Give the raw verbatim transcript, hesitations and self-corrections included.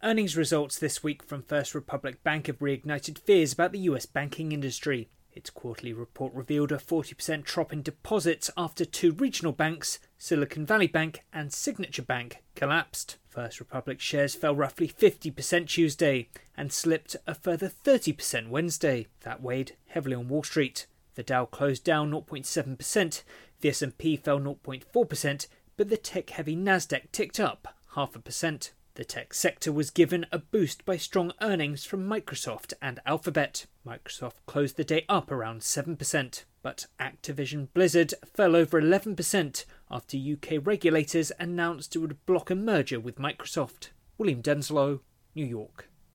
Earnings results this week from First Republic Bank have reignited fears about the U S banking industry. Its quarterly report revealed a forty percent drop in deposits after two regional banks, Silicon Valley Bank and Signature Bank, collapsed. First Republic shares fell roughly fifty percent Tuesday and slipped a further thirty percent Wednesday. That weighed heavily on Wall Street. The Dow closed down zero point seven percent, the S and P fell zero point four percent, but the tech-heavy Nasdaq ticked up half a percent. The tech sector was given a boost by strong earnings from Microsoft and Alphabet. Microsoft closed the day up around seven percent, but Activision Blizzard fell over eleven percent after U K regulators announced it would block a merger with Microsoft. William Denslow, New York.